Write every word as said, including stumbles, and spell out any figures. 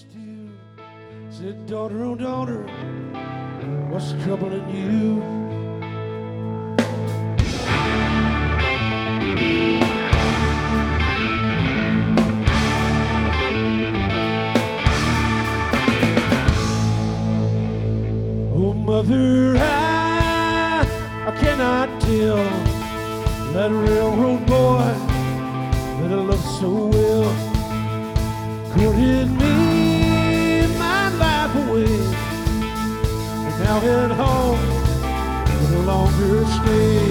stew. Said, daughter, oh daughter, what's troubling you? Oh mother, I, I cannot tell that railroad boy that I love so well courted me my life away, and now at home no longer stay.